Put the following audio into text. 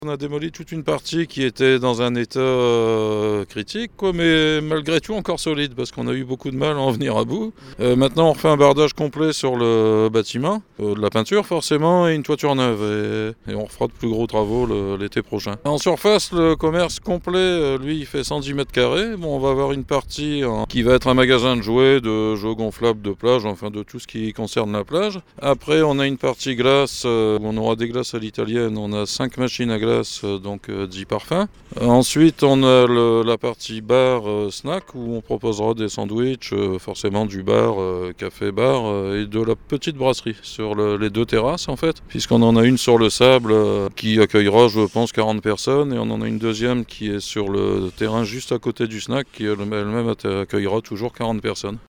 On a démoli toute une partie qui était dans un état critique, mais malgré tout encore solide, parce qu'on a eu beaucoup de mal à en venir à bout. Maintenant, on refait un bardage complet sur le bâtiment, de la peinture forcément, et une toiture neuve. Et on refera de plus gros travaux l'été prochain. En surface, le commerce complet, lui, il fait 110 mètres carrés. Bon, on va avoir une partie qui va être un magasin de jeux gonflables de plage, enfin de tout ce qui concerne la plage. Après, on a une partie glace, où on aura des glaces à l'italienne. On a 5 machines à glace. Donc 10 parfums. Ensuite, on a la partie bar snack où on proposera des sandwichs, forcément du bar, café-bar et de la petite brasserie sur les deux terrasses en fait, puisqu'on en a une sur le sable qui accueillera, je pense, 40 personnes et on en a une deuxième qui est sur le terrain juste à côté du snack qui elle-même accueillera toujours 40 personnes.